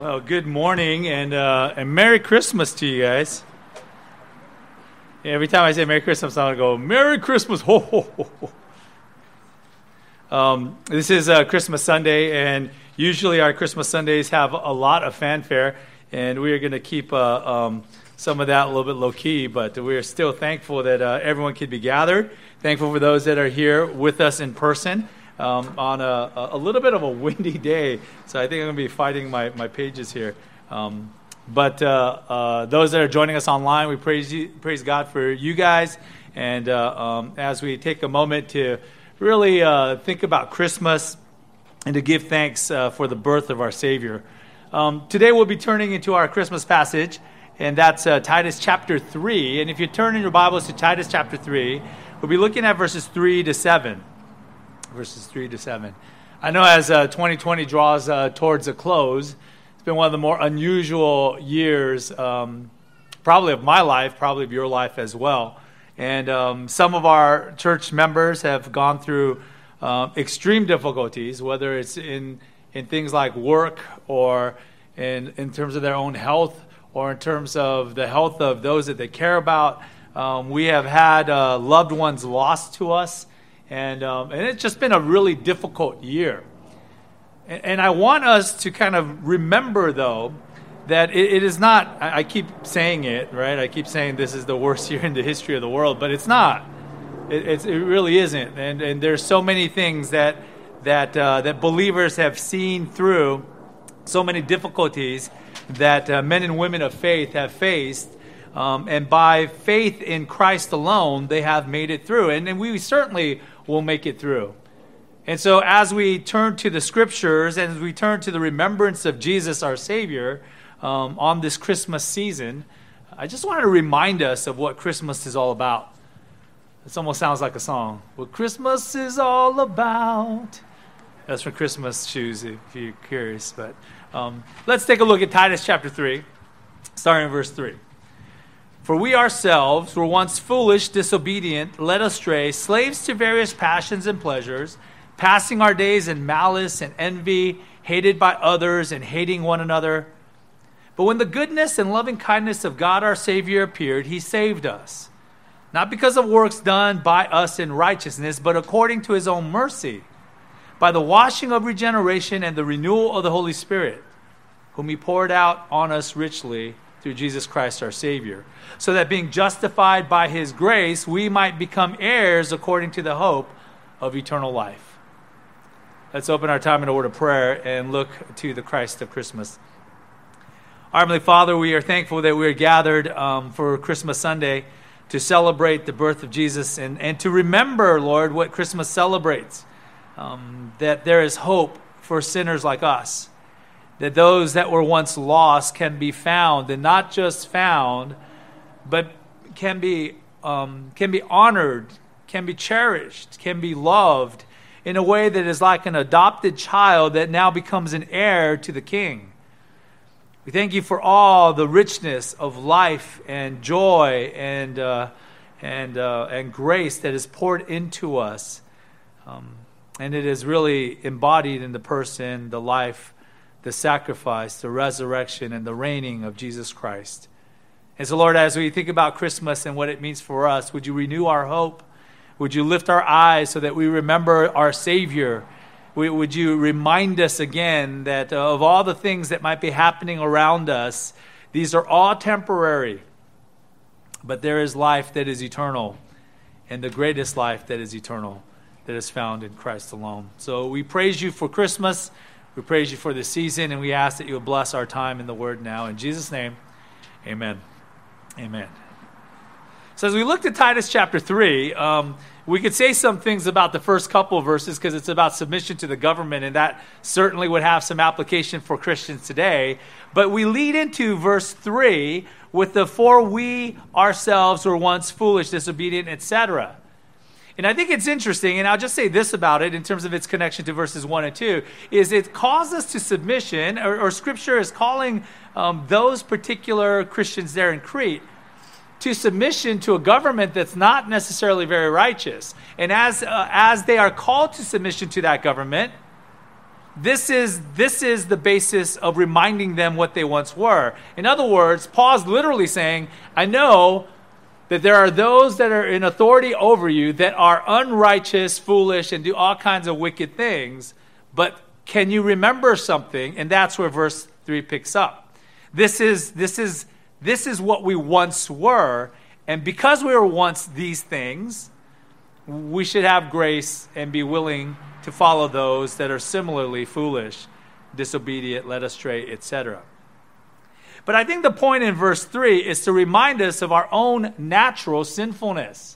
Well, good morning and Merry Christmas to you guys. Every time I say Merry Christmas, I'm going to go, Merry Christmas, ho, ho, ho, ho. This is Christmas Sunday, and usually our Christmas Sundays have a lot of fanfare, and we are going to keep some of that a little bit low-key, but we are still thankful that everyone could be gathered. Thankful for those that are here with us in person. On a little bit of a windy day, so I think I'm going to be fighting my pages here. But those that are joining us online, we praise God for you guys. And as we take a moment to really think about Christmas and to give thanks for the birth of our Savior. Today we'll be turning into our Christmas passage, and that's Titus chapter 3. And if you turn in your Bibles to Titus chapter 3, we'll be looking at verses 3 to 7. Verses 3 to 7. I know as 2020 draws towards a close, it's been one of the more unusual years, probably of my life, probably of your life as well. And some of our church members have gone through extreme difficulties, whether it's in things like work or in terms of their own health or in terms of the health of those that they care about. We have had loved ones lost to us. And it's just been a really difficult year. And I want us to kind of remember, though, that it is not, I keep saying it, right? I keep saying this is the worst year in the history of the world, but it's not. It really isn't. And there's so many things that believers have seen through, so many difficulties that men and women of faith have faced. And by faith in Christ alone, they have made it through. And we certainly will make it through. And so as we turn to the scriptures and as we turn to the remembrance of Jesus, our Savior, on this Christmas season, I just wanted to remind us of what Christmas is all about. This almost sounds like a song. What Christmas is all about. That's from Christmas Shoes, if you're curious. But let's take a look at Titus chapter 3, starting in verse 3. For we ourselves were once foolish, disobedient, led astray, slaves to various passions and pleasures, passing our days in malice and envy, hated by others and hating one another. But when the goodness and loving kindness of God our Savior appeared, he saved us, not because of works done by us in righteousness, but according to his own mercy, by the washing of regeneration and the renewal of the Holy Spirit, whom he poured out on us richly through Jesus Christ our Savior, so that being justified by his grace, we might become heirs according to the hope of eternal life. Let's open our time in a word of prayer and look to the Christ of Christmas. Our Heavenly Father, we are thankful that we are gathered for Christmas Sunday to celebrate the birth of Jesus and to remember, Lord, what Christmas celebrates, that there is hope for sinners like us. That those that were once lost can be found, and not just found, but can be honored, can be cherished, can be loved in a way that is like an adopted child that now becomes an heir to the King. We thank you for all the richness of life and joy and grace that is poured into us, and it is really embodied in the person, the life, the sacrifice, the resurrection, and the reigning of Jesus Christ. And so, Lord, as we think about Christmas and what it means for us, would you renew our hope? Would you lift our eyes so that we remember our Savior? Would you remind us again that of all the things that might be happening around us, these are all temporary, but there is life that is eternal, and the greatest life that is eternal, that is found in Christ alone. So we praise you for Christmas. We praise you for this season, and we ask that you will bless our time in the Word now. In Jesus' name, amen. Amen. So as we looked at Titus chapter 3, we could say some things about the first couple of verses because it's about submission to the government, and that certainly would have some application for Christians today. But we lead into verse 3 with the "for we ourselves were once foolish, disobedient," etc. And I think it's interesting, and I'll just say this about it in terms of its connection to verses 1 and 2, is it calls us to submission, or Scripture is calling those particular Christians there in Crete to submission to a government that's not necessarily very righteous. And as they are called to submission to that government, This is the basis of reminding them what they once were. In other words, Paul's literally saying, I know that there are those that are in authority over you that are unrighteous, foolish, and do all kinds of wicked things, but can you remember something? And that's where verse 3 picks up. This is what we once were, and because we were once these things, we should have grace and be willing to follow those that are similarly foolish, disobedient, led astray, etc. But I think the point in verse 3 is to remind us of our own natural sinfulness.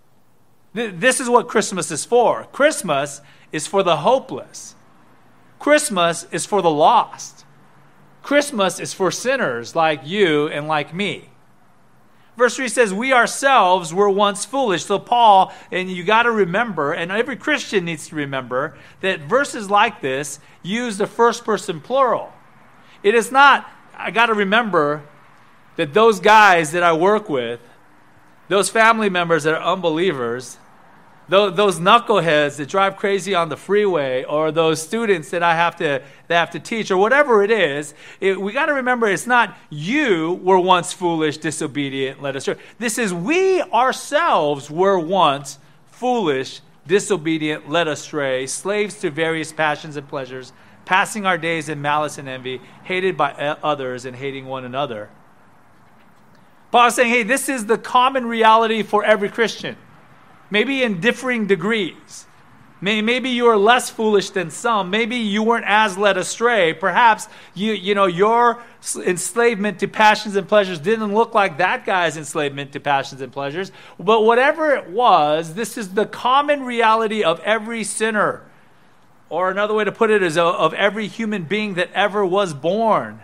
This is what Christmas is for. Christmas is for the hopeless. Christmas is for the lost. Christmas is for sinners like you and like me. Verse 3 says, we ourselves were once foolish. So Paul, and you got to remember, and every Christian needs to remember, that verses like this use the first person plural. It is not, I got to remember that those guys that I work with, those family members that are unbelievers, those knuckleheads that drive crazy on the freeway, or those students that I have to teach, or whatever it is, we got to remember it's not you were once foolish, disobedient, led astray. This is we ourselves were once foolish, disobedient, led astray, slaves to various passions and pleasures, passing our days in malice and envy, hated by others and hating one another. Paul is saying, hey, this is the common reality for every Christian. Maybe in differing degrees. Maybe you are less foolish than some. Maybe you weren't as led astray. Perhaps your enslavement to passions and pleasures didn't look like that guy's enslavement to passions and pleasures. But whatever it was, this is the common reality of every sinner. Or another way to put it is of every human being that ever was born.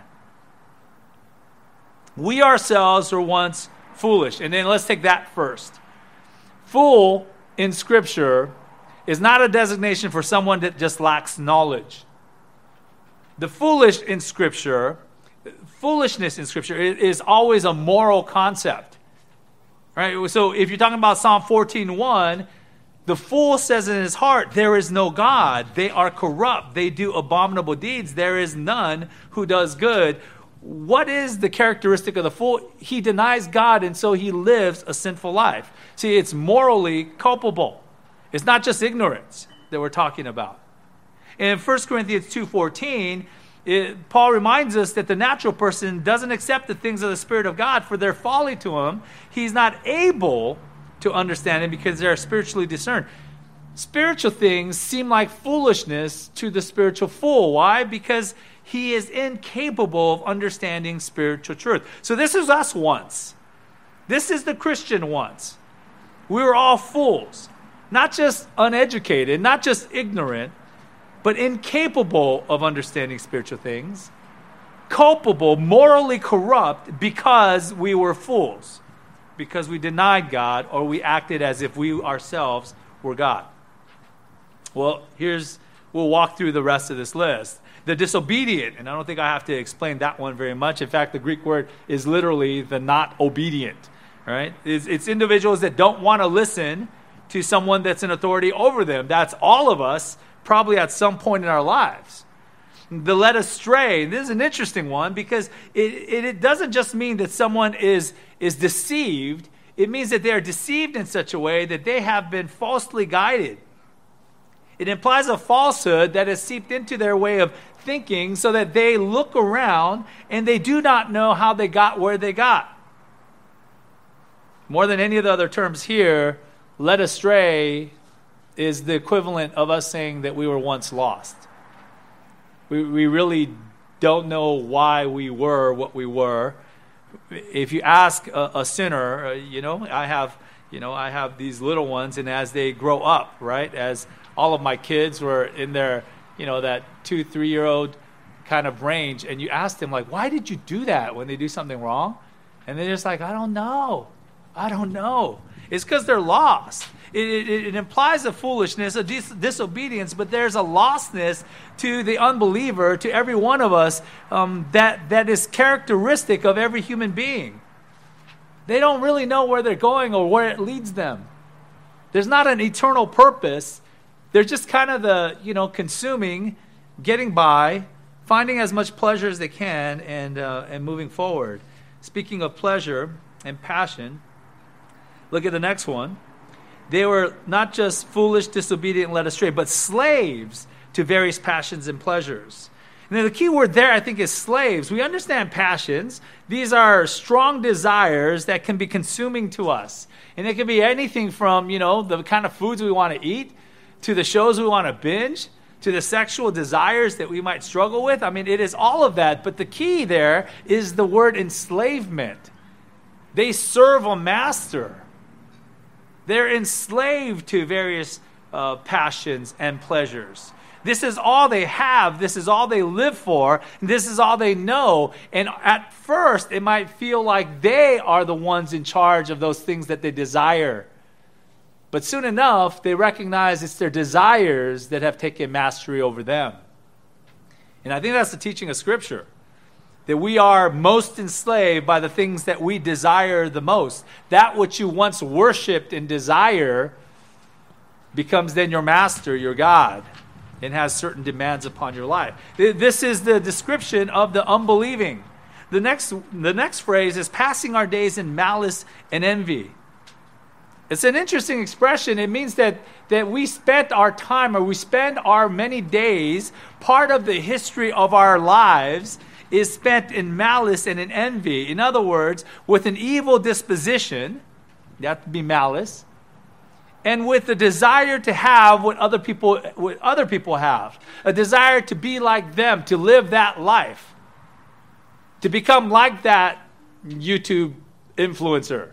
We ourselves were once foolish. And then let's take that first. Fool in Scripture is not a designation for someone that just lacks knowledge. The foolishness in Scripture is always a moral concept. Right? So if you're talking about Psalm 14:1, the fool says in his heart, there is no God. They are corrupt. They do abominable deeds. There is none who does good. What is the characteristic of the fool? He denies God, and so he lives a sinful life. See, it's morally culpable. It's not just ignorance that we're talking about. In 1 Corinthians 2:14, Paul reminds us that the natural person doesn't accept the things of the Spirit of God, for they're folly to him. He's not able to understand it because they're spiritually discerned. Spiritual things seem like foolishness to the spiritual fool. Why? Because he is incapable of understanding spiritual truth. So this is us once. This is the Christian once. We were all fools. Not just uneducated, not just ignorant, but incapable of understanding spiritual things. Culpable, morally corrupt because we were fools. Because we denied God, or we acted as if we ourselves were God. Well, we'll walk through the rest of this list. The disobedient, and I don't think I have to explain that one very much. In fact, the Greek word is literally the not obedient, right? It's individuals that don't want to listen to someone that's in authority over them. That's all of us, probably at some point in our lives. The led astray, this is an interesting one because it doesn't just mean that someone is deceived. It means that they are deceived in such a way that they have been falsely guided. It implies a falsehood that has seeped into their way of thinking so that they look around and they do not know how they got where they got. More than any of the other terms here, led astray is the equivalent of us saying that we were once lost. We really don't know why we were what we were. If you ask a sinner, I have these little ones, and as they grow up, right, as all of my kids were in their, that 2-3-year-old kind of range, and you ask them, like, why did you do that when they do something wrong? And they're just like, I don't know. It's because they're lost. It implies a foolishness, a disobedience, but there's a lostness to the unbeliever, to every one of us, that is characteristic of every human being. They don't really know where they're going or where it leads them. There's not an eternal purpose. They're just kind of consuming getting by, finding as much pleasure as they can, and moving forward. Speaking of pleasure and passion, look at the next one. They were not just foolish, disobedient, and led astray, but slaves to various passions and pleasures. Now, the key word there, I think, is slaves. We understand passions. These are strong desires that can be consuming to us. And it can be anything from, the kind of foods we want to eat, to the shows we want to binge, to the sexual desires that we might struggle with. I mean, it is all of that. But the key there is the word enslavement. They serve a master. They're enslaved to various passions and pleasures. This is all they have. This is all they live for. This is all they know. And at first, it might feel like they are the ones in charge of those things that they desire. But soon enough, they recognize it's their desires that have taken mastery over them. And I think that's the teaching of Scripture, that we are most enslaved by the things that we desire the most. That which you once worshipped and desire becomes then your master, your God, and has certain demands upon your life. This is the description of the unbelieving. The next phrase is passing our days in malice and envy. It's an interesting expression. It means that we spent our time, or we spend our many days, part of the history of our lives is spent in malice and in envy. In other words, with an evil disposition, that would be malice, and with the desire to have what other people have, a desire to be like them, to live that life, to become like that YouTube influencer.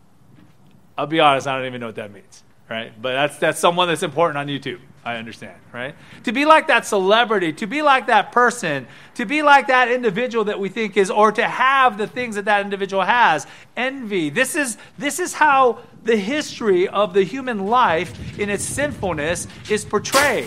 I'll be honest, I don't even know what that means, right? But that's someone that's important on YouTube, I understand, right? To be like that celebrity, to be like that person, to be like that individual that we think is, or to have the things that individual has. Envy. This is how the history of the human life in its sinfulness is portrayed.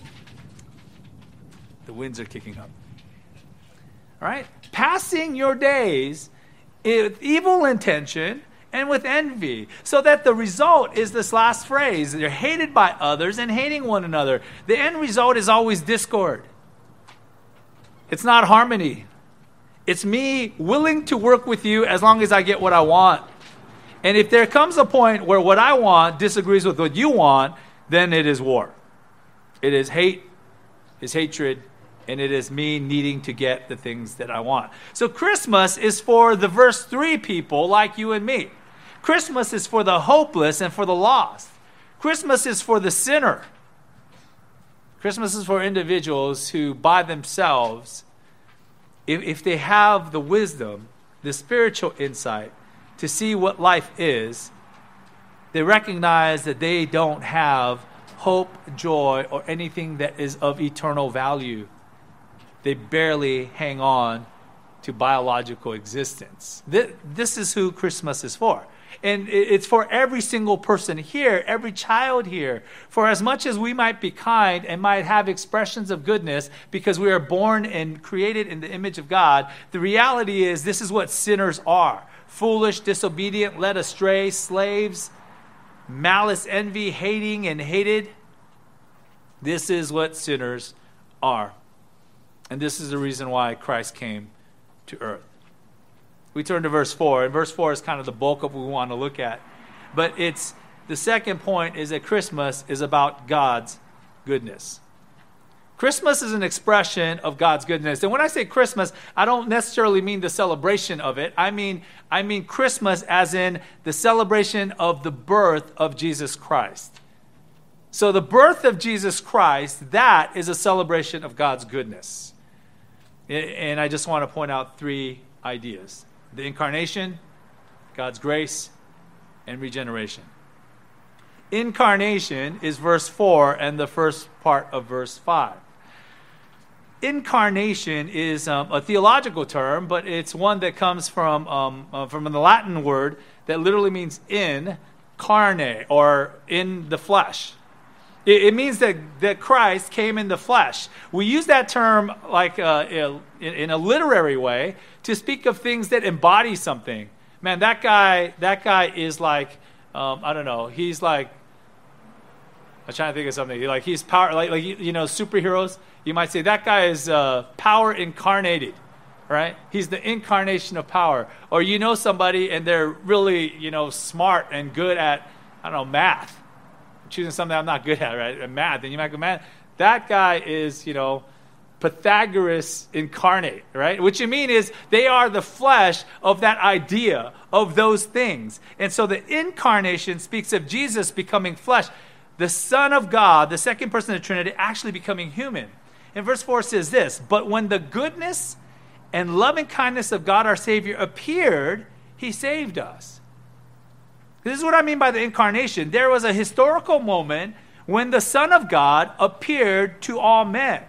The winds are kicking up. All right? Passing your days with evil intention and with envy, so that the result is this last phrase: they're hated by others and hating one another. The end result is always discord. It's not harmony. It's me willing to work with you as long as I get what I want. And if there comes a point where what I want disagrees with what you want, then it is war. It is hate, is hatred, and it is me needing to get the things that I want. So Christmas is for the verse 3 people like you and me. Christmas is for the hopeless and for the lost. Christmas is for the sinner. Christmas is for individuals who by themselves, if they have the wisdom, the spiritual insight to see what life is, they recognize that they don't have hope, joy, or anything that is of eternal value. They barely hang on to biological existence. This is who Christmas is for. And it's for every single person here, every child here. For as much as we might be kind and might have expressions of goodness because we are born and created in the image of God, the reality is this is what sinners are. Foolish, disobedient, led astray, slaves, malice, envy, hating, and hated. This is what sinners are. And this is the reason why Christ came to earth. We turn to verse 4, and verse 4 is kind of the bulk of what we want to look at. But it's the second point is that Christmas is about God's goodness. Christmas is an expression of God's goodness. And when I say Christmas, I don't necessarily mean the celebration of it. I mean Christmas as in the celebration of the birth of Jesus Christ. So the birth of Jesus Christ, that is a celebration of God's goodness. And I just want to point out 3 ideas: the incarnation, God's grace, and regeneration. Incarnation is verse 4 and the first part of verse 5. Incarnation is a theological term, but it's one that comes from the Latin word that literally means in carne, or in the flesh. It means that Christ came in the flesh. We use that term like in a literary way to speak of things that embody something. Man, that guy is like, I don't know, he's like I'm trying to think of something. Like he's power, like superheroes. You might say that guy is power incarnated, right? He's the incarnation of power. Or somebody and they're really smart and good at math. I'm choosing something I'm not good at, right? Math. And you might go, man, that guy is Pythagoras incarnate, right? Which you mean is they are the flesh of that idea of those things. And so the incarnation speaks of Jesus becoming flesh. The Son of God, the second person of the Trinity, actually becoming human. And verse 4 says this, but when the goodness and loving kindness of God our Savior appeared, he saved us. This is what I mean by the incarnation. There was a historical moment when the Son of God appeared to all men.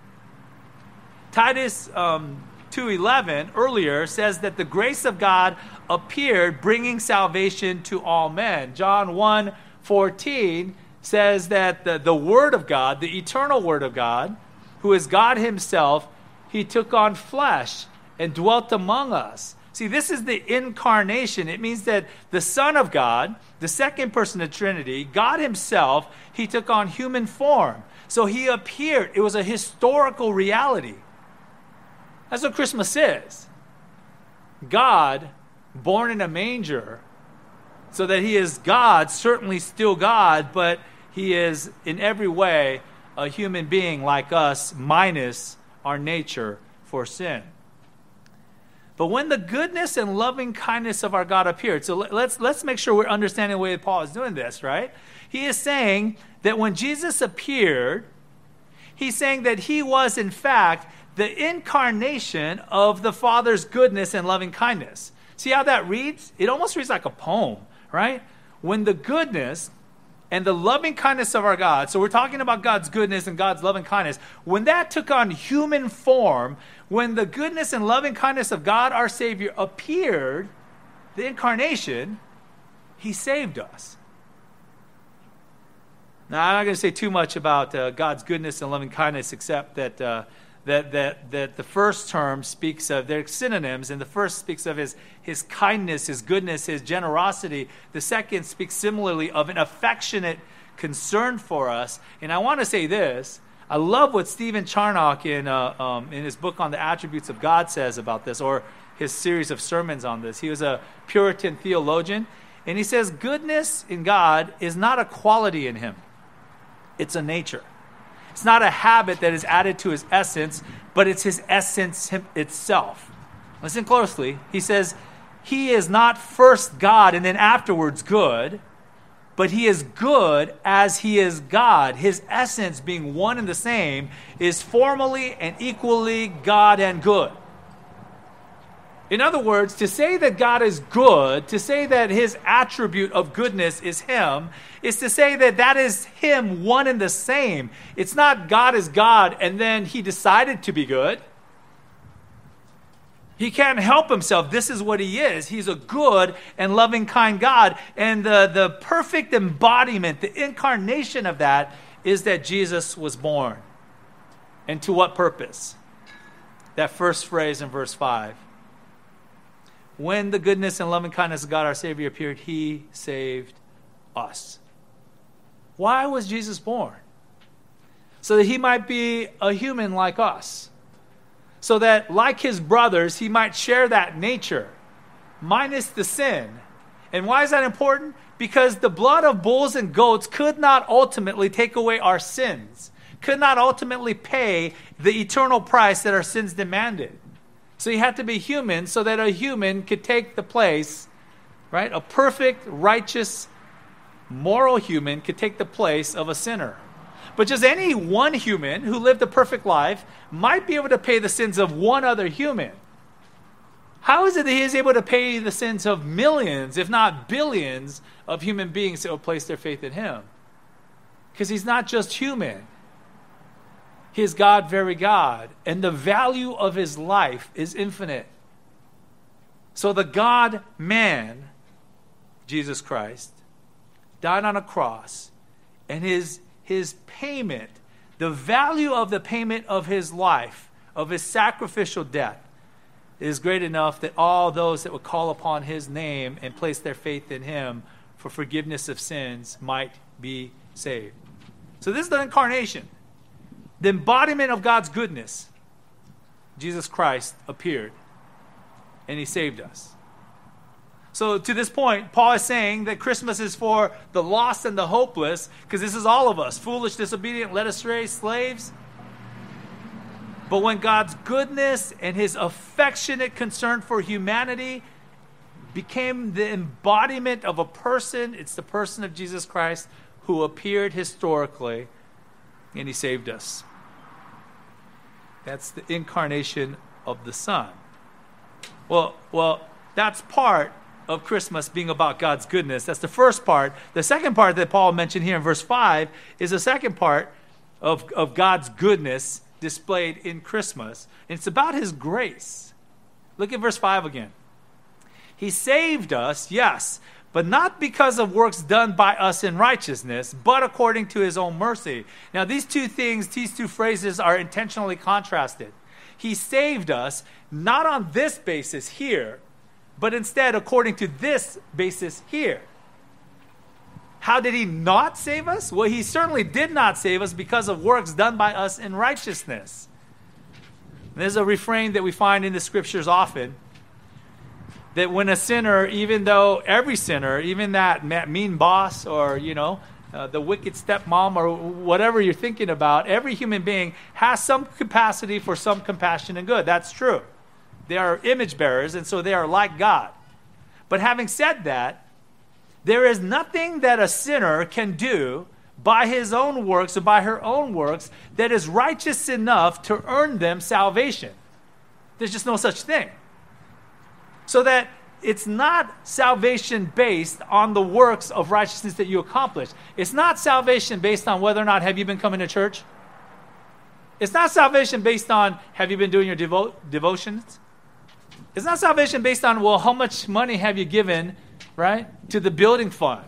Titus 2:11 earlier says that the grace of God appeared, bringing salvation to all men. John 1:14 says that the Word of God, the eternal Word of God, who is God himself, he took on flesh and dwelt among us. See, this is the incarnation. It means that the Son of God, the second person of the Trinity, God himself, he took on human form. So he appeared. It was a historical reality. That's what Christmas is. God born in a manger, so that he is God, certainly still God, but he is in every way a human being like us, minus our nature for sin. But when the goodness and loving kindness of our God appeared, so let's make sure we're understanding the way Paul is doing this, right? He is saying that when Jesus appeared, he's saying that he was in fact the incarnation of the Father's goodness and loving kindness. See how that reads? It almost reads like a poem, right? When the goodness and the loving kindness of our God, so we're talking about God's goodness and God's loving kindness, when that took on human form, when the goodness and loving kindness of God, our Savior, appeared, the incarnation, he saved us. Now, I'm not going to say too much about God's goodness and loving kindness, except that the first term speaks of, they're synonyms, and the first speaks of his kindness, his goodness, his generosity. The second speaks similarly of an affectionate concern for us. And I want to say this. I love what Stephen Charnock in his book on the attributes of God says about this, or his series of sermons on this. He was a Puritan theologian, and he says goodness in God is not a quality in him. It's a nature. It's not a habit that is added to his essence, but it's his essence itself. Listen closely. He says, he is not first God and then afterwards good, but he is good as he is God. His essence, being one and the same, is formally and equally God and good. In other words, to say that God is good, to say that his attribute of goodness is him, is to say that that is him one and the same. It's not God is God and then he decided to be good. He can't help himself. This is what he is. He's a good and loving, kind God. And the perfect embodiment, the incarnation of that is that Jesus was born. And to what purpose? That first phrase in verse 5. When the goodness and loving kindness of God our Savior appeared, he saved us. Why was Jesus born? So that he might be a human like us. So that, like his brothers, he might share that nature, minus the sin. And why is that important? Because the blood of bulls and goats could not ultimately take away our sins, could not ultimately pay the eternal price that our sins demanded. So he had to be human so that a human could take the place, right? A perfect, righteous, moral human could take the place of a sinner. But just any one human who lived a perfect life might be able to pay the sins of one other human. How is it that he is able to pay the sins of millions, if not billions, of human beings that will place their faith in him? Because he's not just human. He is God, very God. And the value of his life is infinite. So the God-man, Jesus Christ, died on a cross, and his payment, the value of the payment of his life, of his sacrificial death, is great enough that all those that would call upon his name and place their faith in him for forgiveness of sins might be saved. So this is the incarnation. The embodiment of God's goodness. Jesus Christ appeared, and he saved us. So to this point, Paul is saying that Christmas is for the lost and the hopeless, because this is all of us, foolish, disobedient, led astray, slaves. But when God's goodness and his affectionate concern for humanity became the embodiment of a person, it's the person of Jesus Christ who appeared historically, and he saved us. That's the incarnation of the Son. Well, that's part of Christmas being about God's goodness. That's the first part. The second part that Paul mentioned here in verse 5 is the second part of God's goodness displayed in Christmas. And it's about his grace. Look at verse 5 again. He saved us, yes, but not because of works done by us in righteousness, but according to his own mercy. Now, these two phrases are intentionally contrasted. He saved us not on this basis here, but instead according to this basis here. How did he not save us? Well, he certainly did not save us because of works done by us in righteousness. There's a refrain that we find in the scriptures often, that when a sinner, even though every sinner, even that mean boss or, the wicked stepmom or whatever you're thinking about, every human being has some capacity for some compassion and good. That's true. They are image bearers, and so they are like God. But having said that, there is nothing that a sinner can do by his own works or by her own works that is righteous enough to earn them salvation. There's just no such thing. So that it's not salvation based on the works of righteousness that you accomplish. It's not salvation based on whether or not have you been coming to church. It's not salvation based on have you been doing your devotions. It's not salvation based on, well, how much money have you given, right, to the building fund?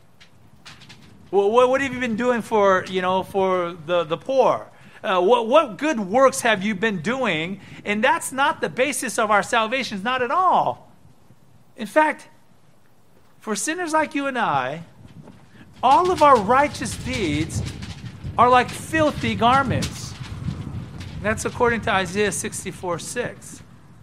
Well, what have you been doing for the poor? What good works have you been doing? And that's not the basis of our salvation, not at all. In fact, for sinners like you and I, all of our righteous deeds are like filthy garments. That's according to Isaiah 64:6.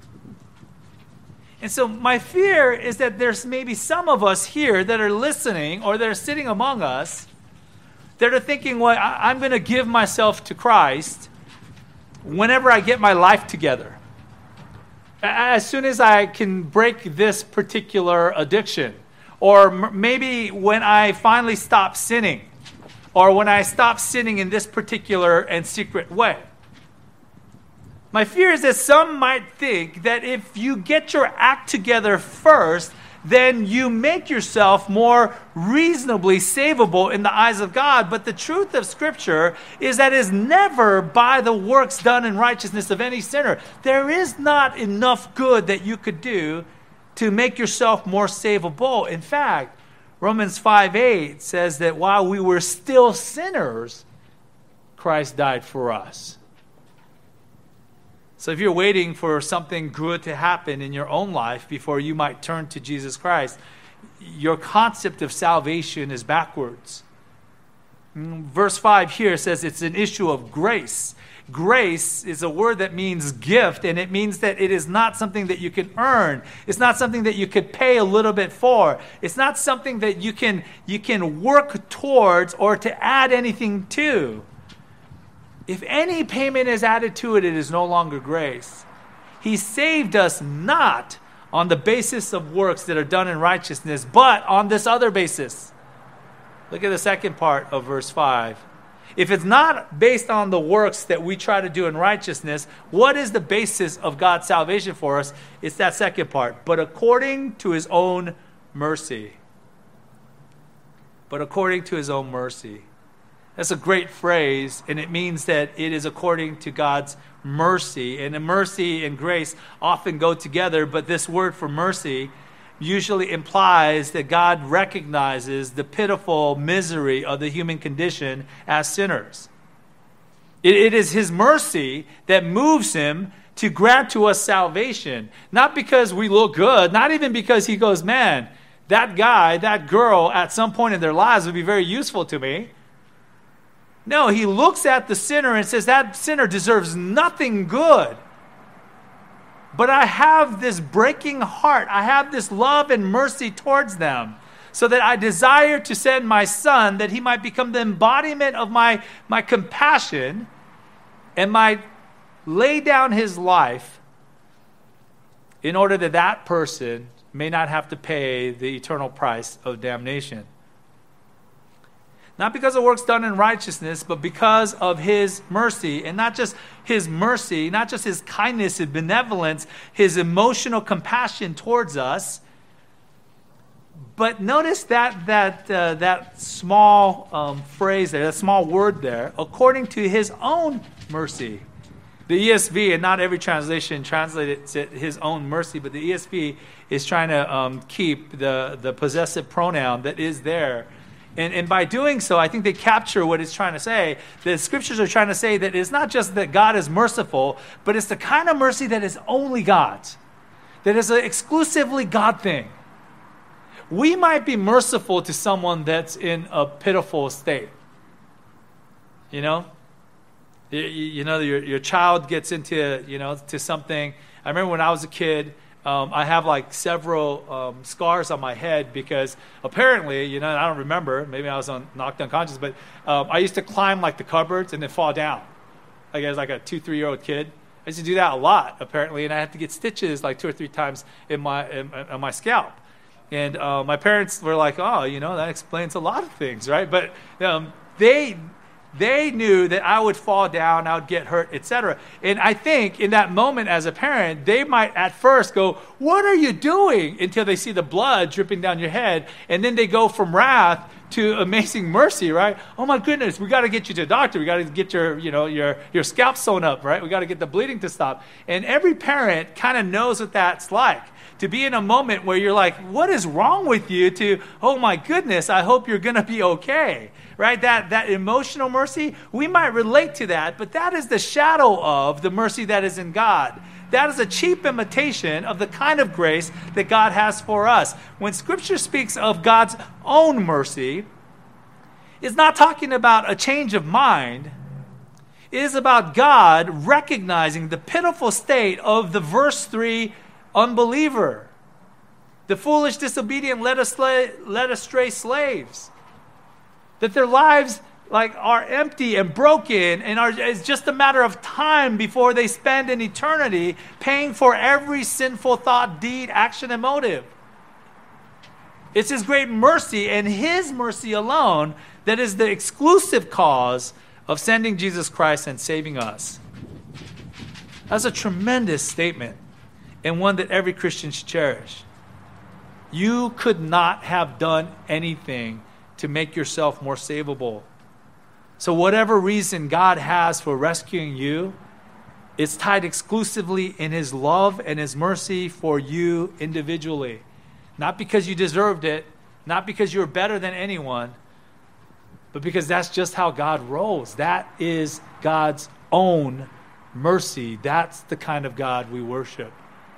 And so my fear is that there's maybe some of us here that are listening or that are sitting among us that are thinking, well, I'm going to give myself to Christ whenever I get my life together. As soon as I can break this particular addiction. Or maybe when I finally stop sinning. Or when I stop sinning in this particular and secret way. My fear is that some might think that if you get your act together first, then you make yourself more reasonably savable in the eyes of God. But the truth of Scripture is that it is never by the works done in righteousness of any sinner. There is not enough good that you could do to make yourself more savable. In fact, Romans 5:8 says that while we were still sinners, Christ died for us. So if you're waiting for something good to happen in your own life before you might turn to Jesus Christ, your concept of salvation is backwards. Verse 5 here says it's an issue of grace. Grace is a word that means gift, and it means that it is not something that you can earn. It's not something that you could pay a little bit for. It's not something that you can work towards or to add anything to. If any payment is added to it, it is no longer grace. He saved us not on the basis of works that are done in righteousness, but on this other basis. Look at the second part of verse 5. If it's not based on the works that we try to do in righteousness, what is the basis of God's salvation for us? It's that second part. But according to his own mercy. But according to his own mercy. That's a great phrase, and it means that it is according to God's mercy. And mercy and grace often go together, but this word for mercy usually implies that God recognizes the pitiful misery of the human condition as sinners. It is his mercy that moves him to grant to us salvation. Not because we look good, not even because he goes, man, that guy, that girl, at some point in their lives would be very useful to me. No, he looks at the sinner and says, that sinner deserves nothing good. But I have this breaking heart. I have this love and mercy towards them, so that I desire to send my son that he might become the embodiment of my compassion and might lay down his life in order that that person may not have to pay the eternal price of damnation. Not because of works done in righteousness, but because of his mercy. And not just his mercy, not just his kindness and benevolence, his emotional compassion towards us. But notice that small phrase there, that small word there, according to his own mercy. The ESV, and not every translation translates it his own mercy, but the ESV is trying to keep the possessive pronoun that is there. And by doing so, I think they capture what it's trying to say. The scriptures are trying to say that it's not just that God is merciful, but it's the kind of mercy that is only God's. That is an exclusively God thing. We might be merciful to someone that's in a pitiful state. You know? Your child gets into, to something. I remember when I was a kid, I have like several scars on my head because apparently, I don't remember, maybe I was knocked unconscious, but I used to climb like the cupboards and then fall down. Like I was like a 2-3-year-old kid. I used to do that a lot apparently, and I had to get stitches like 2 or 3 times in my scalp. And my parents were like, oh, that explains a lot of things, right? But they knew that I would fall down, I would get hurt, etc. And I think in that moment as a parent, they might at first go, what are you doing? Until they see the blood dripping down your head. And then they go from wrath to amazing mercy, right? Oh my goodness, we got to get you to a doctor. We got to get your scalp sewn up, right? We got to get the bleeding to stop. And every parent kind of knows what that's like. To be in a moment where you're like, what is wrong with you? To, oh my goodness, I hope you're going to be okay. Right? That emotional mercy, we might relate to that, but that is the shadow of the mercy that is in God. That is a cheap imitation of the kind of grace that God has for us. When Scripture speaks of God's own mercy, it's not talking about a change of mind. It is about God recognizing the pitiful state of the verse 3 unbeliever. The foolish, disobedient, led astray slaves. That their lives are empty and broken, and it's just a matter of time before they spend an eternity paying for every sinful thought, deed, action, and motive. It's His great mercy and His mercy alone that is the exclusive cause of sending Jesus Christ and saving us. That's a tremendous statement, and one that every Christian should cherish. You could not have done anything to make yourself more savable. So whatever reason God has for rescuing you, it's tied exclusively in His love and His mercy for you individually. Not because you deserved it, not because you're better than anyone, but because that's just how God rolls. That is God's own mercy. That's the kind of God we worship.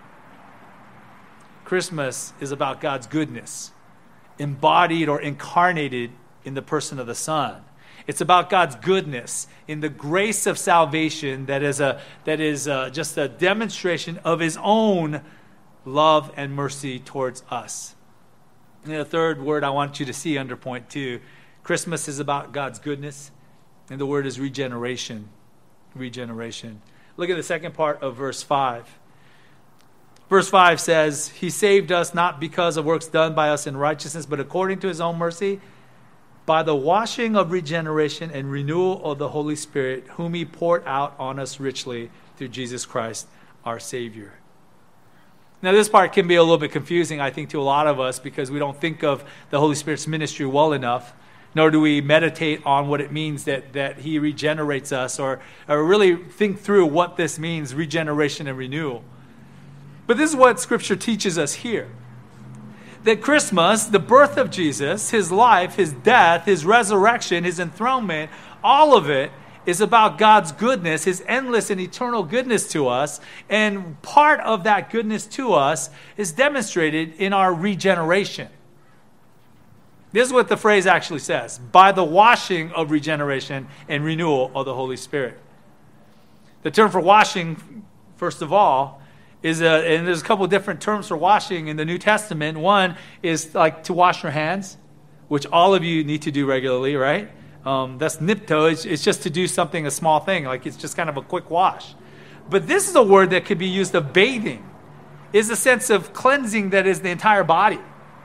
Christmas is about God's goodness, embodied or incarnated in the person of the Son. It's about God's goodness in the grace of salvation that is just a demonstration of His own love and mercy towards us. And the third word I want you to see under point 2, Christmas is about God's goodness, and the word is regeneration. Regeneration. Look at the second part of verse 5. Verse 5 says, He saved us not because of works done by us in righteousness, but according to His own mercy, by the washing of regeneration and renewal of the Holy Spirit, whom He poured out on us richly through Jesus Christ, our Savior. Now, this part can be a little bit confusing, I think, to a lot of us because we don't think of the Holy Spirit's ministry well enough, nor do we meditate on what it means that He regenerates us or really think through what this means, regeneration and renewal. But this is what Scripture teaches us here. That Christmas, the birth of Jesus, His life, His death, His resurrection, His enthronement, all of it is about God's goodness, His endless and eternal goodness to us. And part of that goodness to us is demonstrated in our regeneration. This is what the phrase actually says: by the washing of regeneration and renewal of the Holy Spirit. The term for washing, first of all, and there's a couple of different terms for washing in the New Testament. One is like to wash your hands, which all of you need to do regularly, right? That's nipto. It's just to do something, a small thing, like it's just kind of a quick wash. But this is a word that could be used of bathing. Is a sense of cleansing that is the entire body.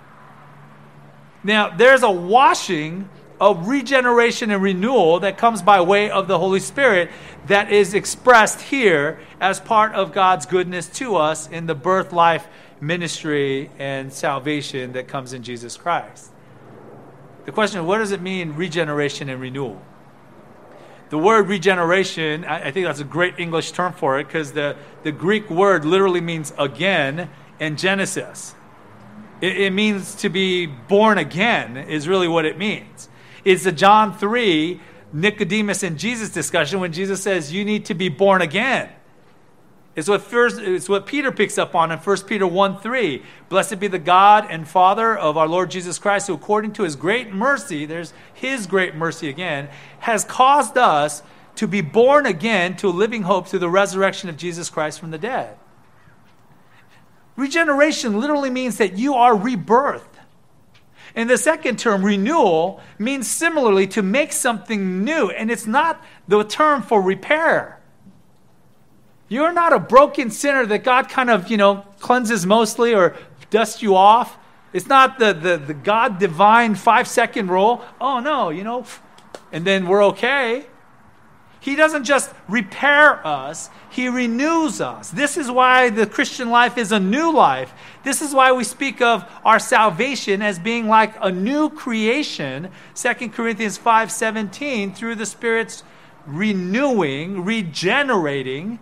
Now, there's a washing of regeneration and renewal that comes by way of the Holy Spirit that is expressed here as part of God's goodness to us in the birth, life, ministry, and salvation that comes in Jesus Christ. The question is, what does it mean, regeneration and renewal? The word regeneration, I think that's a great English term for it, because the Greek word literally means again in Genesis. It means to be born again is really what it means. It's the John 3 Nicodemus and Jesus discussion when Jesus says you need to be born again. It's what Peter picks up on in 1 Peter 1:3. Blessed be the God and Father of our Lord Jesus Christ, who according to his great mercy, there's his great mercy again, has caused us to be born again to a living hope through the resurrection of Jesus Christ from the dead. Regeneration literally means that you are rebirthed. And the second term, renewal, means similarly to make something new. And it's not the term for repair. You're not a broken sinner that God kind of, cleanses mostly or dusts you off. It's not the God divine 5-second rule. Oh, no, and then we're okay. He doesn't just repair us, he renews us. This is why the Christian life is a new life. This is why we speak of our salvation as being like a new creation, 2 Corinthians 5:17, through the Spirit's renewing, regenerating,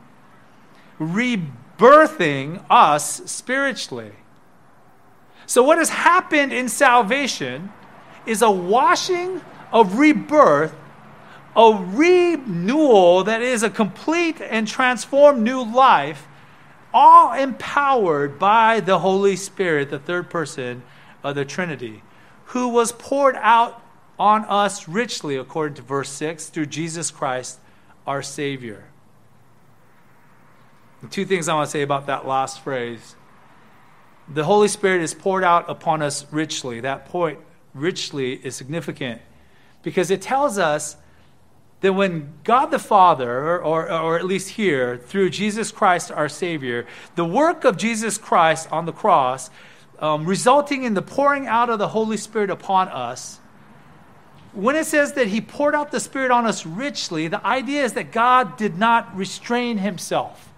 rebirthing us spiritually. So what has happened in salvation is a washing of rebirth, a renewal that is a complete and transformed new life, all empowered by the Holy Spirit, the third person of the Trinity, who was poured out on us richly, according to verse 6, through Jesus Christ, our Savior. The two things I want to say about that last phrase. The Holy Spirit is poured out upon us richly. That point, richly, is significant because it tells us that when God the Father, or at least here, through Jesus Christ our Savior, the work of Jesus Christ on the cross, resulting in the pouring out of the Holy Spirit upon us, when it says that he poured out the Spirit on us richly, the idea is that God did not restrain himself.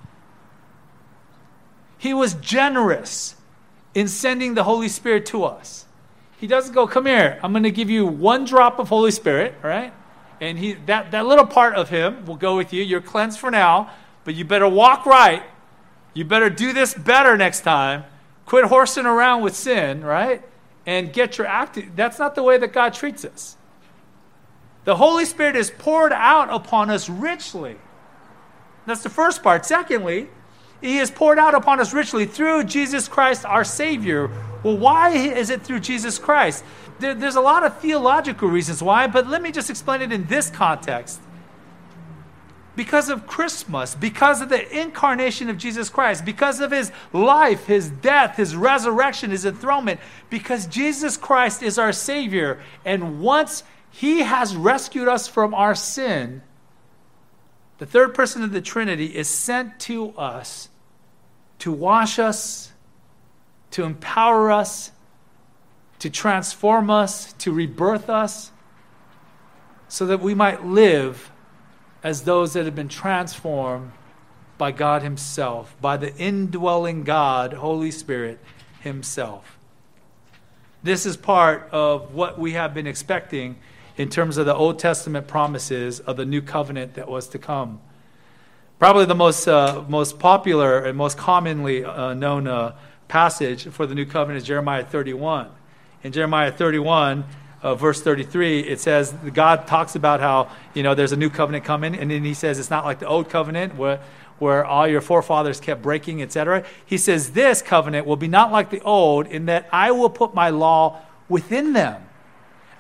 He was generous in sending the Holy Spirit to us. He doesn't go, come here, I'm going to give you one drop of Holy Spirit, right? And that little part of him will go with you. You're cleansed for now, but you better walk right. You better do this better next time. Quit horsing around with sin, right? And get your act. That's not the way that God treats us. The Holy Spirit is poured out upon us richly. That's the first part. Secondly, he is poured out upon us richly through Jesus Christ our Savior. Well, why is it through Jesus Christ? There's a lot of theological reasons why, but let me just explain it in this context. Because of Christmas, because of the incarnation of Jesus Christ, because of his life, his death, his resurrection, his enthronement, because Jesus Christ is our Savior, and once he has rescued us from our sin, the third person of the Trinity is sent to us to wash us, to empower us, to transform us, to rebirth us, so that we might live as those that have been transformed by God himself, by the indwelling God, Holy Spirit himself. This is part of what we have been expecting in terms of the Old Testament promises of the new covenant that was to come. Probably the most popular and most commonly known passage for the new covenant is Jeremiah 31. In Jeremiah 31, verse 33, it says, God talks about how, there's a new covenant coming, and then he says it's not like the old covenant where all your forefathers kept breaking, etc. He says this covenant will be not like the old in that I will put my law within them.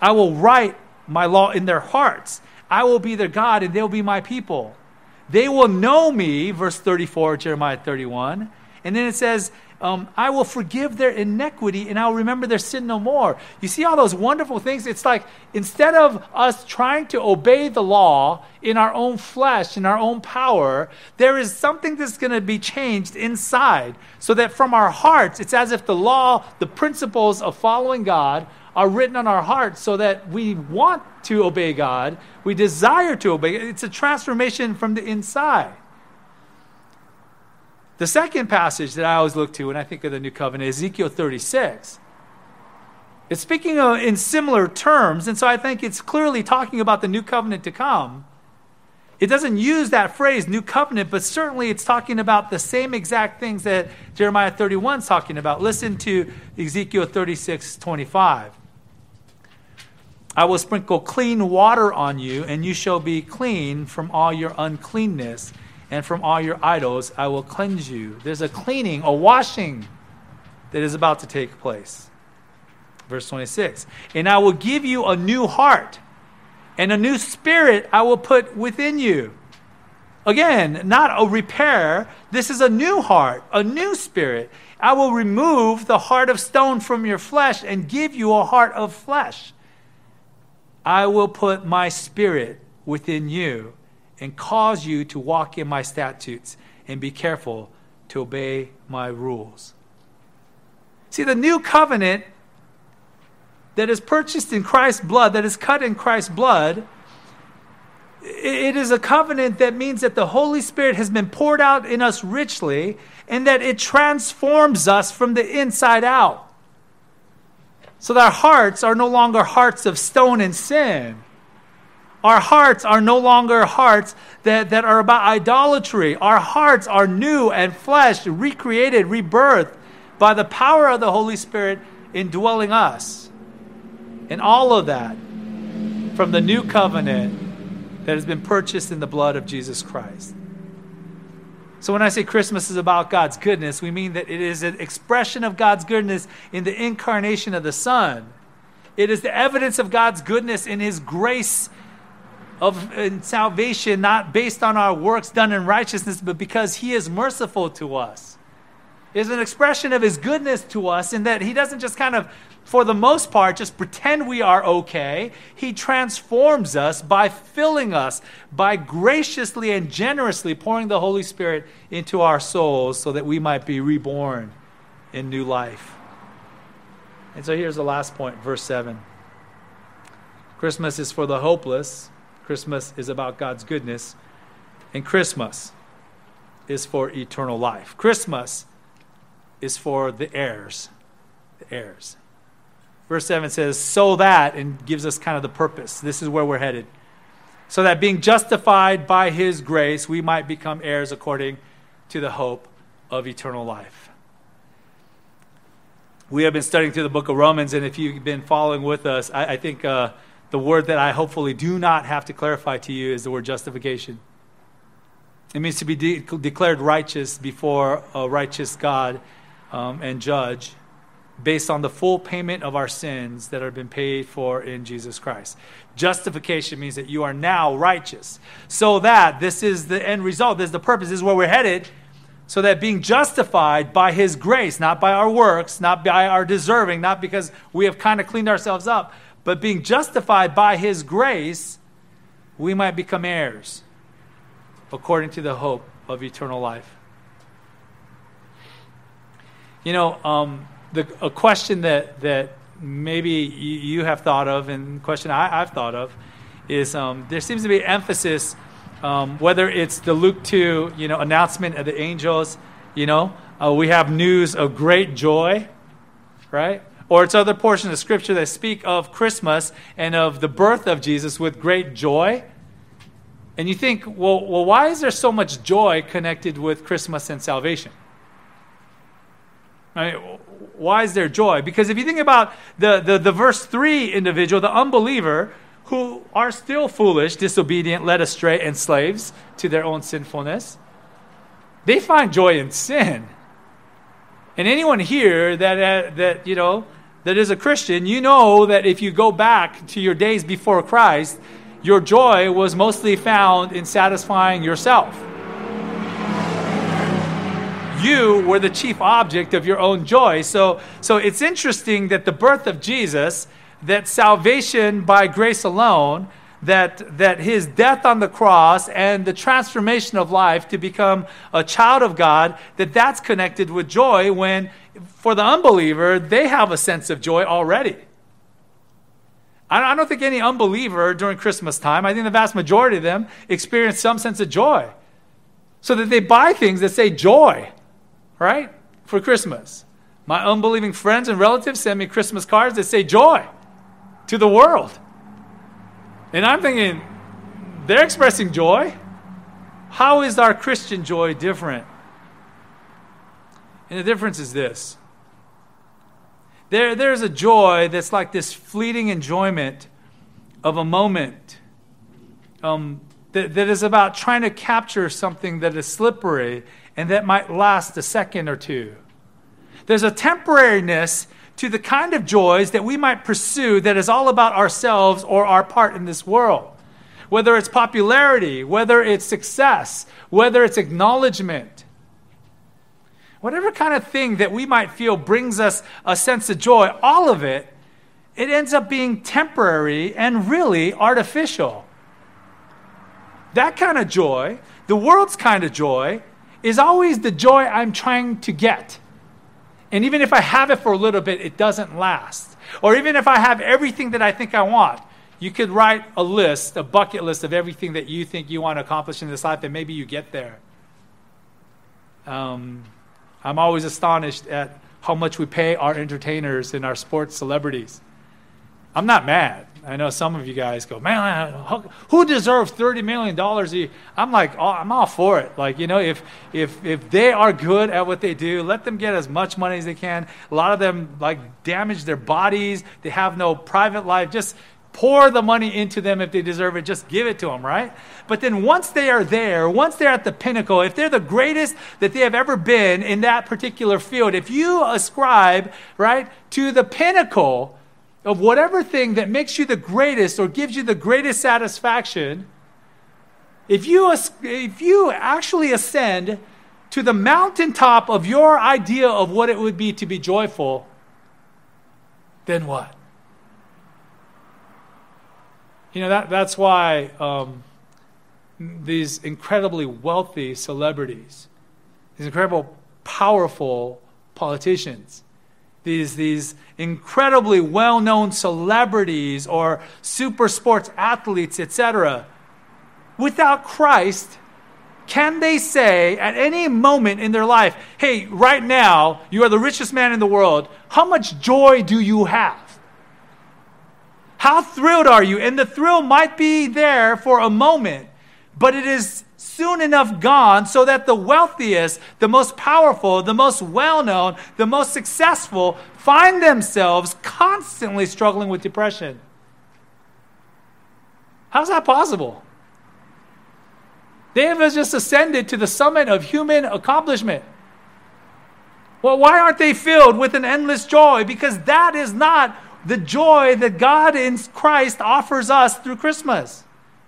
I will write my law in their hearts. I will be their God, and they'll be my people. They will know me, verse 34, Jeremiah 31. And then it says, I will forgive their iniquity, and I'll remember their sin no more. You see all those wonderful things? It's like instead of us trying to obey the law in our own flesh, in our own power, there is something that's going to be changed inside, so that from our hearts, it's as if the law, the principles of following God are written on our hearts, so that we want to obey God, we desire to obey. It's a transformation from the inside. The second passage that I always look to when I think of the New Covenant is Ezekiel 36. It's speaking in similar terms, and so I think it's clearly talking about the New Covenant to come. It doesn't use that phrase, New Covenant, but certainly it's talking about the same exact things that Jeremiah 31 is talking about. Listen to Ezekiel 36:25. I will sprinkle clean water on you, and you shall be clean from all your uncleanness. And from all your idols I will cleanse you. There's a cleaning, a washing that is about to take place. Verse 26. And I will give you a new heart, and a new spirit I will put within you. Again, not a repair. This is a new heart, a new spirit. I will remove the heart of stone from your flesh and give you a heart of flesh. I will put my spirit within you and cause you to walk in my statutes and be careful to obey my rules. See, the new covenant that is purchased in Christ's blood, that is cut in Christ's blood, it is a covenant that means that the Holy Spirit has been poured out in us richly, and that it transforms us from the inside out. So that our hearts are no longer hearts of stone and sin. Our hearts are no longer hearts that are about idolatry. Our hearts are new and flesh, recreated, rebirthed by the power of the Holy Spirit indwelling us. And all of that from the new covenant that has been purchased in the blood of Jesus Christ. So when I say Christmas is about God's goodness, we mean that it is an expression of God's goodness in the incarnation of the Son. It is the evidence of God's goodness in His grace in salvation, not based on our works done in righteousness, but because He is merciful to us. It's an expression of His goodness to us in that He doesn't just kind of, for the most part, just pretend we are okay. He transforms us by filling us, by graciously and generously pouring the Holy Spirit into our souls so that we might be reborn in new life. And so here's the last point, verse 7. Christmas is for the hopeless. Christmas is about God's goodness. And Christmas is for eternal life. Christmas is for the heirs. The heirs. Verse 7 says, so that, and gives us kind of the purpose. This is where we're headed. So that being justified by His grace, we might become heirs according to the hope of eternal life. We have been studying through the book of Romans, and if you've been following with us, I think the word that I hopefully do not have to clarify to you is the word justification. It means to be declared righteous before a righteous God and judge, based on the full payment of our sins that have been paid for in Jesus Christ. Justification means that you are now righteous. So that, this is the end result, this is the purpose, this is where we're headed, so that being justified by His grace, not by our works, not by our deserving, not because we have kind of cleaned ourselves up, but being justified by His grace, we might become heirs according to the hope of eternal life. You know, a question that maybe you have thought of, and a question I've thought of, is there seems to be emphasis, whether it's the Luke 2, announcement of the angels, we have news of great joy, right? Or it's other portions of Scripture that speak of Christmas and of the birth of Jesus with great joy. And you think, well, why is there so much joy connected with Christmas and salvation? I mean, why is there joy? Because if you think about the verse 3 individual, the unbeliever, who are still foolish, disobedient, led astray, and slaves to their own sinfulness, they find joy in sin. And anyone here that that is a Christian, you know that if you go back to your days before Christ, your joy was mostly found in satisfying yourself. You were the chief object of your own joy. So it's interesting that the birth of Jesus, that salvation by grace alone, that his death on the cross and the transformation of life to become a child of God, that's connected with joy, when for the unbeliever, they have a sense of joy already. I don't think any unbeliever during Christmas time, I think the vast majority of them experience some sense of joy. So that they buy things that say joy, right, for Christmas. My unbelieving friends and relatives send me Christmas cards that say joy to the world. And I'm thinking, they're expressing joy. How is our Christian joy different? And the difference is this. There's a joy that's like this fleeting enjoyment of a moment that is about trying to capture something that is slippery and that might last a second or two. There's a temporariness to the kind of joys that we might pursue that is all about ourselves or our part in this world. Whether it's popularity, whether it's success, whether it's acknowledgement. Whatever kind of thing that we might feel brings us a sense of joy, all of it ends up being temporary and really artificial. That kind of joy, the world's kind of joy, is always the joy I'm trying to get. And even if I have it for a little bit, it doesn't last. Or even if I have everything that I think I want, you could write a list, a bucket list of everything that you think you want to accomplish in this life, and maybe you get there. I'm always astonished at how much we pay our entertainers and our sports celebrities. I'm not mad. I know some of you guys go, man, who deserves $30 million a year? I'm like, I'm all for it. Like, if they are good at what they do, let them get as much money as they can. A lot of them damage their bodies. They have no private life. Just pour the money into them if they deserve it. Just give it to them, right? But then once they are there, once they're at the pinnacle, if they're the greatest that they have ever been in that particular field, if you ascribe, right, to the pinnacle of whatever thing that makes you the greatest or gives you the greatest satisfaction, if you actually ascend to the mountaintop of your idea of what it would be to be joyful, then what? That's why these incredibly wealthy celebrities, these incredible powerful politicians, these incredibly well-known celebrities or super sports athletes, etc., without Christ, can they say at any moment in their life, hey, right now, you are the richest man in the world, how much joy do you have? How thrilled are you? And the thrill might be there for a moment, but it is soon enough gone so that the wealthiest, the most powerful, the most well-known, the most successful find themselves constantly struggling with depression. How's that possible? They have just ascended to the summit of human accomplishment. Well, why aren't they filled with an endless joy? Because that is not the joy that God in Christ offers us through Christmas.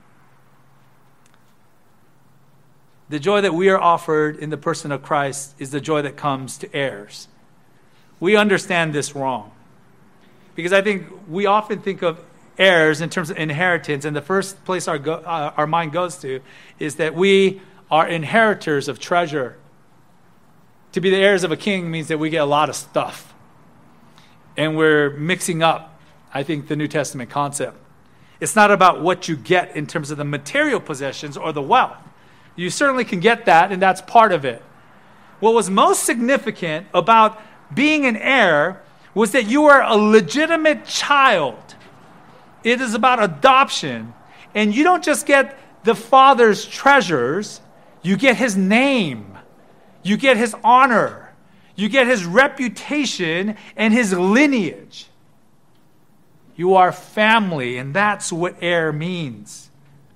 The joy that we are offered in the person of Christ is the joy that comes to heirs. We understand this wrong. Because I think we often think of heirs in terms of inheritance, and the first place our mind goes to is that we are inheritors of treasure. To be the heirs of a king means that we get a lot of stuff. And we're mixing up, I think, the New Testament concept. It's not about what you get in terms of the material possessions or the wealth. You certainly can get that, and that's part of it. What was most significant about being an heir was that you are a legitimate child. It is about adoption. And you don't just get the father's treasures, you get his name. You get his honor. You get his reputation and his lineage. You are family, and that's what heir means.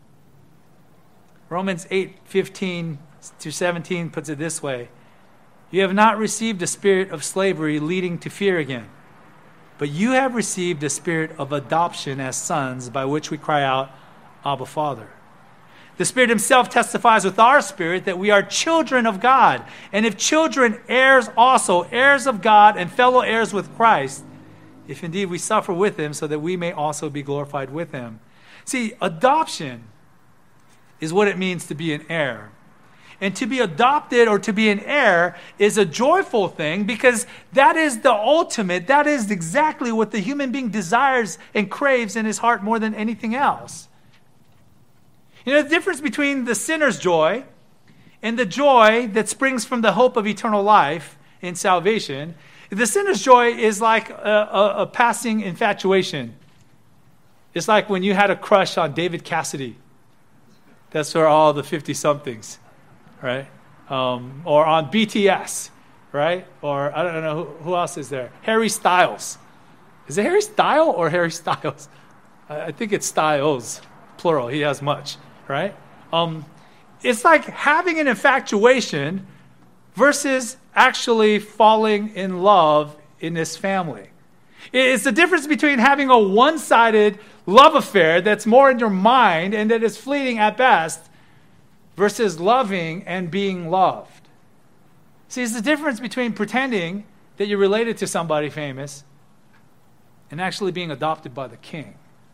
Romans 8:15-17 puts it this way. You have not received a spirit of slavery leading to fear again. but you have received a spirit of adoption as sons, by which we cry out, Abba, Father. The Spirit himself testifies with our spirit that we are children of God. And if children, heirs also, heirs of God and fellow heirs with Christ, if indeed we suffer with him, so that we may also be glorified with him. See, adoption is what it means to be an heir. And to be adopted or to be an heir is a joyful thing, because that is the ultimate, that is exactly what the human being desires and craves in his heart more than anything else. You know, the difference between the sinner's joy and the joy that springs from the hope of eternal life in salvation, the sinner's joy is like a passing infatuation. It's like when you had a crush on David Cassidy. That's for all the 50-somethings, right? Or on BTS, right? Or I don't know, who else is there? Harry Styles. Is it Harry Style or Harry Styles? I think it's Styles, plural. He has much. Right? It's like having an infatuation versus actually falling in love in this family. It's the difference between having a one-sided love affair that's more in your mind and that is fleeting at best versus loving and being loved. See, it's the difference between pretending that you're related to somebody famous and actually being adopted by the King.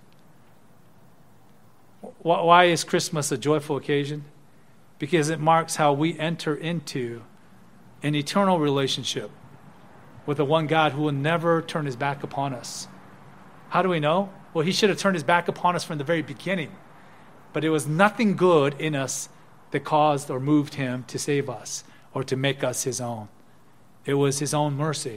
Why is Christmas a joyful occasion? Because it marks how we enter into an eternal relationship with the one God who will never turn his back upon us. How do we know? Well, he should have turned his back upon us from the very beginning. But it was nothing good in us that caused or moved him to save us or to make us his own. It was his own mercy.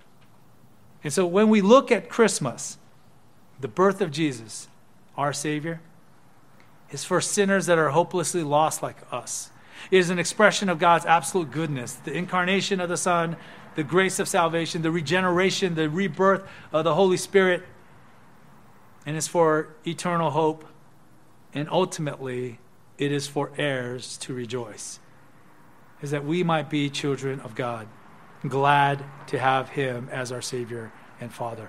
And so when we look at Christmas, the birth of Jesus, our Savior, is for sinners that are hopelessly lost like us. It is an expression of God's absolute goodness, the incarnation of the Son, the grace of salvation, the regeneration, the rebirth of the Holy Spirit. And it's for eternal hope. And ultimately, it is for heirs to rejoice. Is that we might be children of God, glad to have him as our Savior and Father.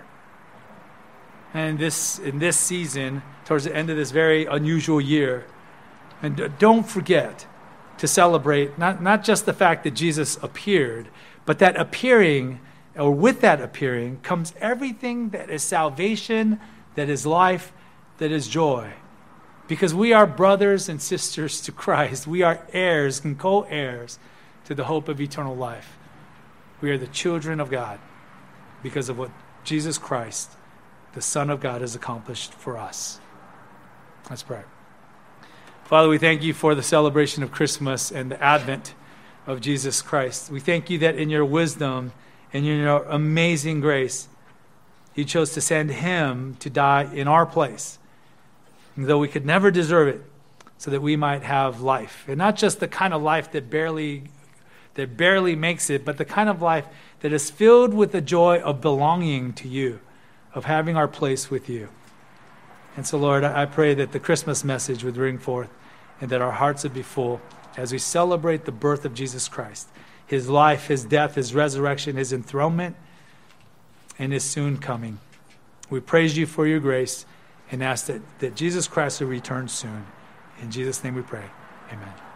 And in this season, towards the end of this very unusual year, and don't forget to celebrate not just the fact that Jesus appeared, but that appearing, or with that appearing, comes everything that is salvation, that is life, that is joy. Because we are brothers and sisters to Christ. We are heirs and co-heirs to the hope of eternal life. We are the children of God because of what Jesus Christ, the Son of God, has accomplished for us. Let's pray. Father, we thank you for the celebration of Christmas and the advent of Jesus Christ. We thank you that in your wisdom and in your amazing grace, you chose to send him to die in our place, though we could never deserve it, so that we might have life. And not just the kind of life that barely makes it, but the kind of life that is filled with the joy of belonging to you, of having our place with you. And so, Lord, I pray that the Christmas message would ring forth and that our hearts would be full as we celebrate the birth of Jesus Christ, his life, his death, his resurrection, his enthronement, and his soon coming. We praise you for your grace and ask that Jesus Christ will return soon. In Jesus' name we pray. Amen.